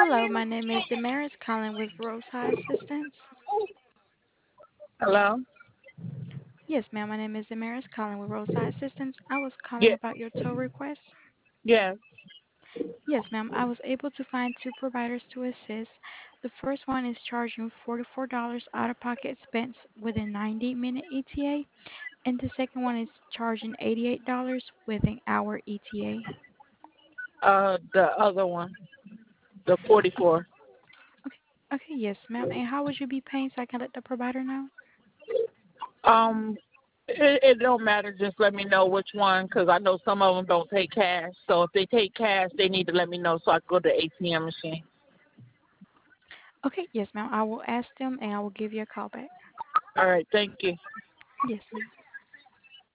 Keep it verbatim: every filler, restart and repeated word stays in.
Hello, my name is Damaris calling with Roadside Assistance. Hello? Yes, ma'am, my name is Damaris calling with Roadside Assistance. I was calling Yeah, about your tow request. yes. Yes, ma'am, I was able to find two providers to assist. The first one is charging forty-four dollars out of pocket expense with a ninety minute E T A, and the second one is charging eighty-eight dollars with an hour E T A. Uh, the other one, the forty-four. Okay, okay, yes, ma'am. And how would you be paying so I can let the provider know? Um, it, it don't matter. Just let me know which one, because I know some of them don't take cash. So if they take cash, they need to let me know so I can go to the A T M machine. Okay, yes, ma'am. I will ask them and I will give you a call back. All right, thank you. Yes, ma'am.